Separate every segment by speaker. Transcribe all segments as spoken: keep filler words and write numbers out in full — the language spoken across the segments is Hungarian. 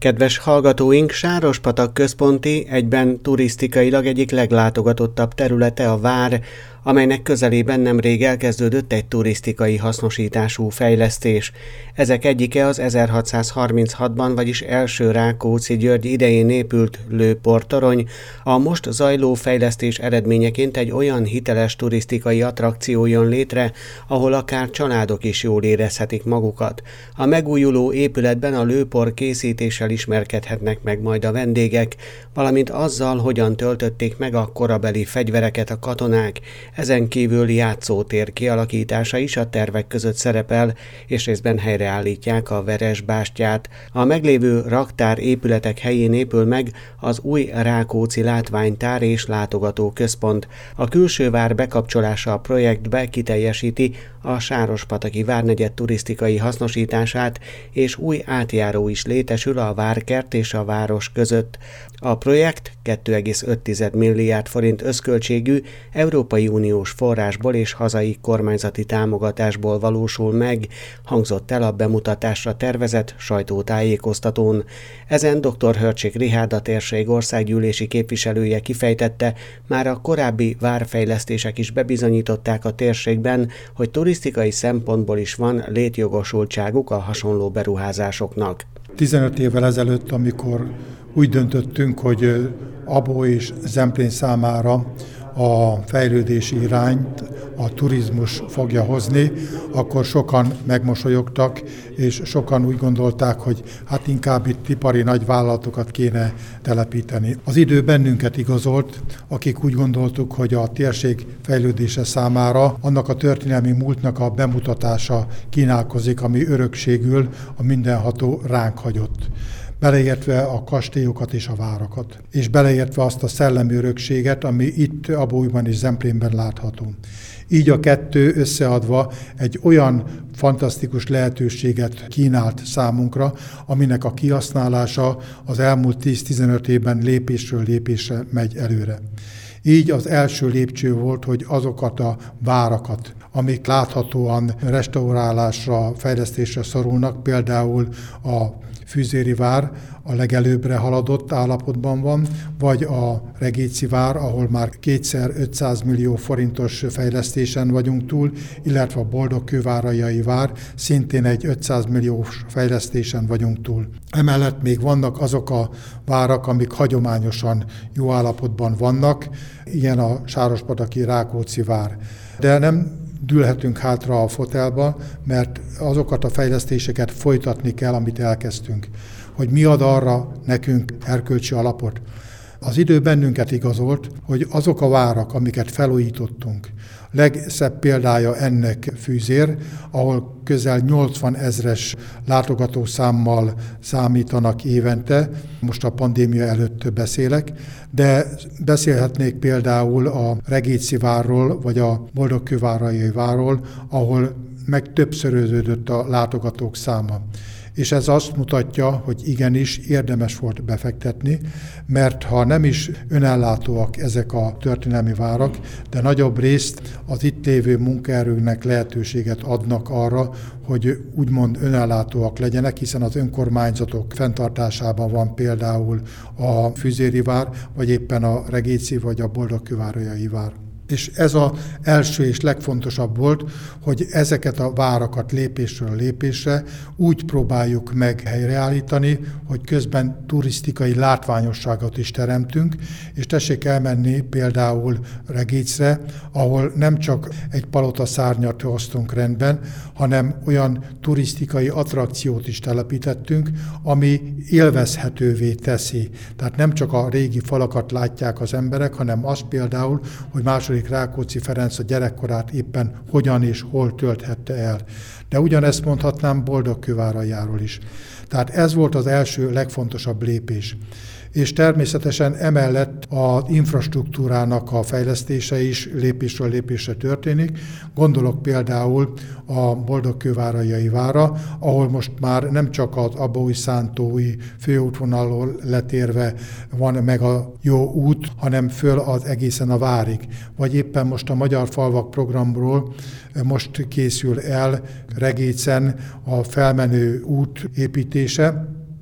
Speaker 1: Kedves hallgatóink, Sárospatak központi, egyben turisztikailag egyik leglátogatottabb területe a vár, amelynek közelében nemrég elkezdődött egy turisztikai hasznosítású fejlesztés. Ezek egyike az ezerhatszázharminchatban, vagyis első Rákóczi György idején épült lőportorony, a most zajló fejlesztés eredményeként egy olyan hiteles turisztikai attrakció jön létre, ahol akár családok is jól érezhetik magukat. A megújuló épületben a lőpor készítéssel ismerkedhetnek meg majd a vendégek, valamint azzal, hogyan töltötték meg a korabeli fegyvereket a katonák. Ezen kívül játszótér kialakítása is a tervek között szerepel, és részben helyreállítják a Veresbástyát. A meglévő raktár épületek helyén épül meg az új Rákóczi látványtár és látogatóközpont. A külső vár bekapcsolása a projektbe kiteljesíti a Sárospataki várnegyed turisztikai hasznosítását, és új átjáró is létesül a várkert és a város között. A projekt két egész öt milliárd forint összköltségű Európai Uniós forrásból és hazai kormányzati támogatásból valósul meg, hangzott el a bemutatásra tervezett sajtótájékoztatón. Ezen dr. Hörcsik Richárd, a térség országgyűlési képviselője kifejtette, már a korábbi várfejlesztések is bebizonyították a térségben, hogy turisztikai szempontból is van létjogosultságuk a hasonló beruházásoknak.
Speaker 2: tizenöt évvel ezelőtt, amikor úgy döntöttünk, hogy Abó és Zemplén számára a fejlődési irányt a turizmus fogja hozni, akkor sokan megmosolyogtak, és sokan úgy gondolták, hogy hát inkább itt ipari nagyvállalatokat kéne telepíteni. Az idő bennünket igazolt, akik úgy gondoltuk, hogy a térség fejlődése számára annak a történelmi múltnak a bemutatása kínálkozik, ami örökségül a mindenható ránk hagyott. Beleértve a kastélyokat és a várakat, és beleértve azt a szellemi örökséget, ami itt Abólyban és Zemplénben látható. Így a kettő összeadva egy olyan fantasztikus lehetőséget kínált számunkra, aminek a kihasználása az elmúlt tíz-tizenöt évben lépésről lépésre megy előre. Így az első lépcső volt, hogy azokat a várakat, amik láthatóan restaurálásra, fejlesztésre szorulnak, például a Füzéri vár a legelőbbre haladott állapotban van, vagy a Regéci vár, ahol már kétszer ötszáz millió forintos fejlesztésen vagyunk túl, illetve a Boldogkővárajai vár szintén egy ötszáz milliós fejlesztésen vagyunk túl. Emellett még vannak azok a várak, amik hagyományosan jó állapotban vannak, ilyen a Sárospataki Rákóczi vár. De nem dűlhetünk hátra a fotelba, mert azokat a fejlesztéseket folytatni kell, amit elkezdtünk. Hogy mi ad arra nekünk erkölcsi alapot? Az idő bennünket igazolt, hogy azok a várak, amiket felújítottunk, legszebb példája ennek Fűzér, ahol közel nyolcvan ezres látogatószámmal számítanak évente, most a pandémia előtt beszélek, de beszélhetnék például a Regéci várról, vagy a Boldogkővárajai várról, ahol meg többszöröződött a látogatók száma. És ez azt mutatja, hogy igenis érdemes volt befektetni, mert ha nem is önellátóak ezek a történelmi várak, de nagyobb részt az itt lévő munkaerőknek lehetőséget adnak arra, hogy úgymond önellátóak legyenek, hiszen az önkormányzatok fenntartásában van például a Füzéri vár, vagy éppen a Regéci, vagy a Boldogkővárajai vár. És ez az első és legfontosabb volt, hogy ezeket a várakat lépésről lépésre úgy próbáljuk meg helyreállítani, hogy közben turisztikai látványosságot is teremtünk, és tessék elmenni például Regécre, ahol nem csak egy palotaszárnyat hoztunk rendben, hanem olyan turisztikai attrakciót is telepítettünk, ami élvezhetővé teszi. Tehát nem csak a régi falakat látják az emberek, hanem azt például, hogy második Rákóczi Ferenc a gyerekkorát éppen hogyan és hol tölthette el. De ugyanezt mondhatnám Boldogkővárajáról is. Tehát ez volt az első legfontosabb lépés. És természetesen emellett az infrastruktúrának a fejlesztése is lépésről lépésre történik. Gondolok például a Boldogkővárajai várra, ahol most már nem csak az Abói-Szántói főútvonalról letérve van meg a jó út, hanem föl az egészen a várig. Vagy éppen most a Magyar Falvak programról most készül el Regécen a felmenő út építése,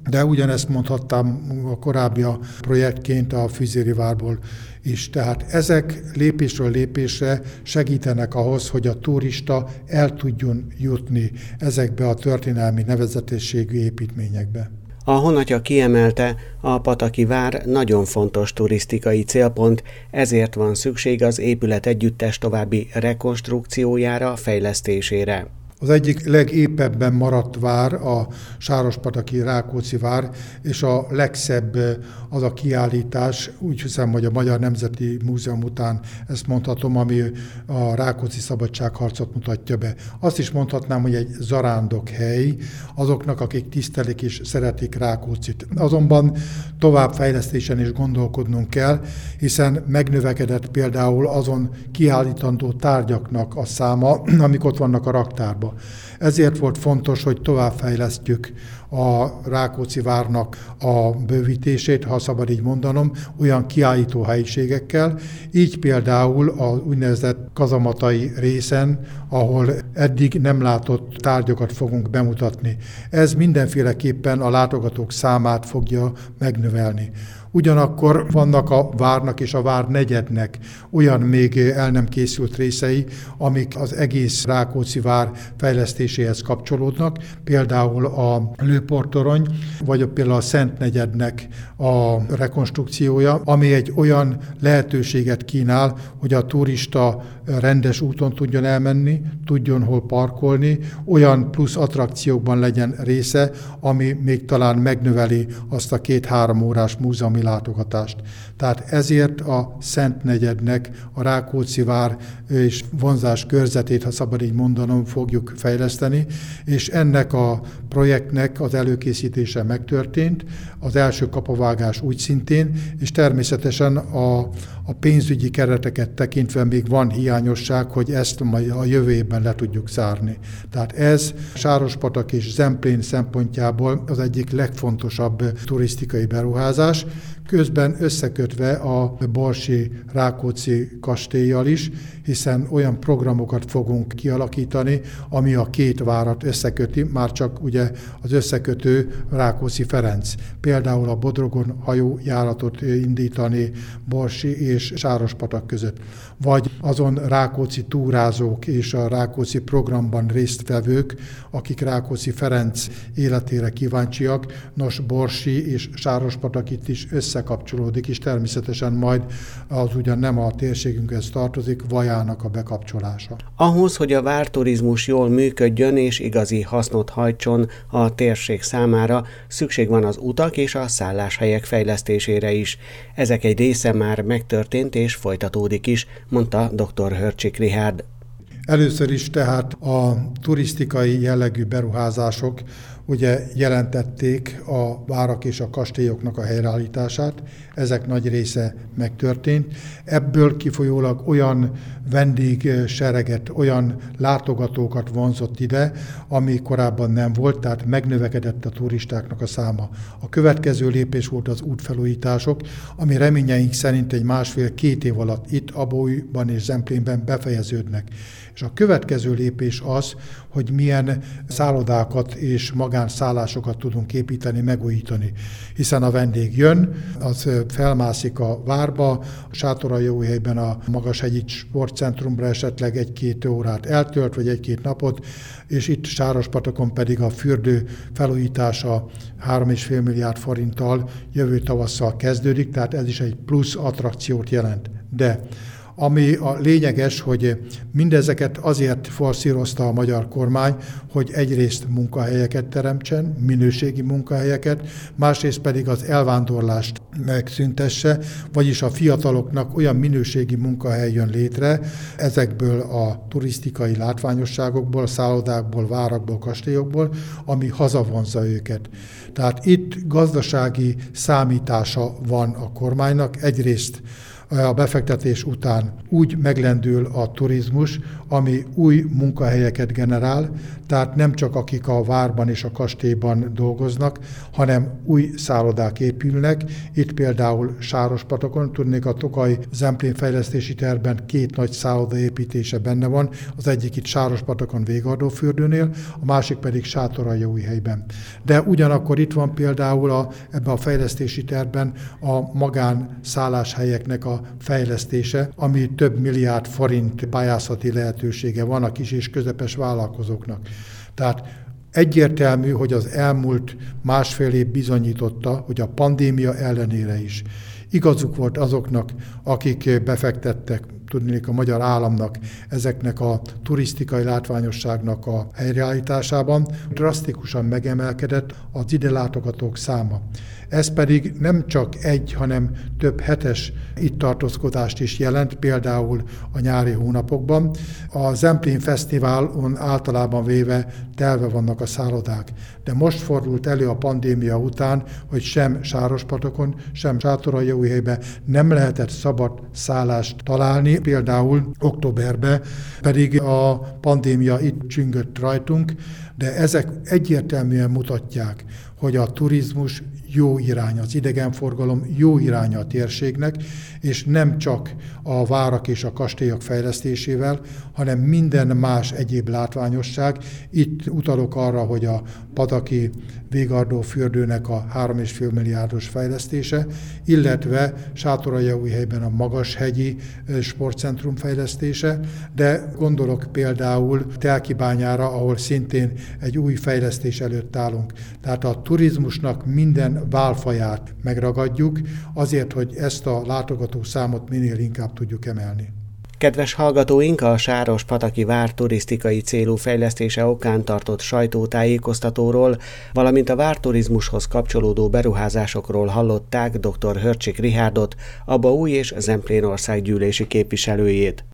Speaker 2: de ugyanezt mondhattam a korábbi a projektként a Füzéri várból is. Tehát ezek lépésről lépésre segítenek ahhoz, hogy a turista el tudjon jutni ezekbe a történelmi nevezetességű építményekbe.
Speaker 1: A honatja kiemelte, a Pataki vár nagyon fontos turisztikai célpont, ezért van szükség az épület együttes további rekonstrukciójára, fejlesztésére.
Speaker 2: Az egyik legépebben maradt vár a sárospataki Rákóczi vár, és a legszebb az a kiállítás, úgy hiszem, hogy a Magyar Nemzeti Múzeum után ezt mondhatom, ami a Rákóczi szabadságharcot mutatja be. Azt is mondhatnám, hogy egy zarándokhely azoknak, akik tisztelik és szeretik Rákóczit. Azonban továbbfejlesztésen is gondolkodnunk kell, hiszen megnövekedett például azon kiállítandó tárgyaknak a száma, amik ott vannak a raktárban. Ezért volt fontos, hogy továbbfejlesztjük a Rákóczi várnak a bővítését, ha szabad így mondanom, olyan kiállító helyiségekkel, így például az úgynevezett kazamatai részen, ahol eddig nem látott tárgyakat fogunk bemutatni. Ez mindenféleképpen a látogatók számát fogja megnövelni. Ugyanakkor vannak a várnak és a várnegyednek olyan még el nem készült részei, amik az egész Rákóczi vár fejlesztéséhez kapcsolódnak, például a lőportorony, vagy például a Szentnegyednek a rekonstrukciója, ami egy olyan lehetőséget kínál, hogy a turista rendes úton tudjon elmenni, tudjon hol parkolni, olyan plusz attrakciókban legyen része, ami még talán megnöveli azt a két-három órás múzeumi látogatást. Tehát ezért a Szentnegyednek a Rákóczi vár és vonzás körzetét, ha szabad így mondanom, fogjuk fejleszteni, és ennek a projektnek az előkészítése megtörtént, az első kapavágás úgy szintén, és természetesen a, a pénzügyi kereteket tekintve még van hiányosság, hogy ezt majd a jövő évben le tudjuk zárni. Tehát ez Sárospatak és Zemplén szempontjából az egyik legfontosabb turisztikai beruházás, közben összekötve a Borsi Rákóczi kastéllyal is, hiszen olyan programokat fogunk kialakítani, ami a két várat összeköti, már csak ugye az összekötő Rákóczi Ferenc. Például a Bodrogon hajójáratot indítani Borsi és Sárospatak között. Vagy azon rákóczi túrázók és a rákóczi programban résztvevők, akik Rákóczi Ferenc életére kíváncsiak, nos Borsi és Sárospatak itt is összekapcsolódik, és természetesen majd az ugyan nem a térségünkhez tartozik, Vajának a bekapcsolása.
Speaker 1: Ahhoz, hogy a várturizmus jól működjön és igazi hasznot hajtson a térség számára, szükség van az utak és a szálláshelyek fejlesztésére is. Ezek egy része már megtörtént és folytatódik is, mondta dr. Hörcsik Richárd.
Speaker 2: Először is tehát a turisztikai jellegű beruházások ugye jelentették a várak és a kastélyoknak a helyreállítását, ezek nagy része megtörtént. Ebből kifolyólag olyan vendégsereget, olyan látogatókat vonzott ide, ami korábban nem volt, tehát megnövekedett a turistáknak a száma. A következő lépés volt az útfelújítások, ami reményeink szerint egy másfél-két év alatt itt Abólyban és Zemplénben befejeződnek. És a következő lépés az, hogy milyen szállodákat és magánszállásokat tudunk építeni, megújítani. Hiszen a vendég jön, az felmászik a várba, a Sátoraljóhelyben a Magashegyi Sportcentrumra esetleg egy-két órát eltölt, vagy egy-két napot, és itt Sárospatakon pedig a fürdő felújítása három egész öt milliárd forinttal jövő tavasszal kezdődik, tehát ez is egy plusz attrakciót jelent. De ami a lényeges, hogy mindezeket azért forszírozta a magyar kormány, hogy egyrészt munkahelyeket teremtsen, minőségi munkahelyeket, másrészt pedig az elvándorlást megszüntesse, vagyis a fiataloknak olyan minőségi munkahely jön létre ezekből a turisztikai látványosságokból, szállodákból, várakból, kastélyokból, ami hazavonza őket. Tehát itt gazdasági számítása van a kormánynak, egyrészt a befektetés után úgy meglendül a turizmus, ami új munkahelyeket generál, tehát nem csak akik a várban és a kastélyban dolgoznak, hanem új szállodák épülnek. Itt például Sárospatakon, tudnék, a Tokaj-Zemplén fejlesztési tervben két nagy szálloda építése benne van, az egyik itt Sárospatakon Végardófürdőnél, a másik pedig Sátoraljaújhelyben. De ugyanakkor itt van például a, ebben a fejlesztési tervben a magánszálláshelyeknek a fejlesztése, ami több milliárd forint pályázati lehetősége van a kis és közepes vállalkozóknak. Tehát egyértelmű, hogy az elmúlt másfél év bizonyította, hogy a pandémia ellenére is igazuk volt azoknak, akik befektettek, tudnék a magyar államnak, ezeknek a turisztikai látványosságnak a helyreállításában, drasztikusan megemelkedett az ide látogatók száma. Ez pedig nem csak egy, hanem több hetes itt tartózkodást is jelent, például a nyári hónapokban. A Zemplén Fesztiválon általában véve telve vannak a szállodák, de most fordult elő a pandémia után, hogy sem Sárospatakon, sem Sátoraljaújhelyben nem lehetett szabad szállást találni, például októberben pedig a pandémia itt csüngött rajtunk, de ezek egyértelműen mutatják, hogy a turizmus jó irány, az idegenforgalom jó iránya a térségnek, és nem csak a várak és a kastélyok fejlesztésével, hanem minden más egyéb látványosság. Itt utalok arra, hogy a Pataki Végardófürdőnek a három egész öt milliárdos fejlesztése, illetve Sátoraljaújhelyben a Magashegyi sportcentrum fejlesztése, de gondolok például Telkibányára, ahol szintén egy új fejlesztés előtt állunk. Tehát a turizmusnak minden válfaját megragadjuk, azért, hogy ezt a látogató számot minél inkább tudjuk emelni.
Speaker 1: Kedves hallgatóink, a Sárospataki vár turisztikai célú fejlesztése okán tartott sajtótájékoztatóról, valamint a várturizmushoz kapcsolódó beruházásokról hallották dr. Hörcsik Richárdot, a Baúj és Zemplén országgyűlési képviselőjét.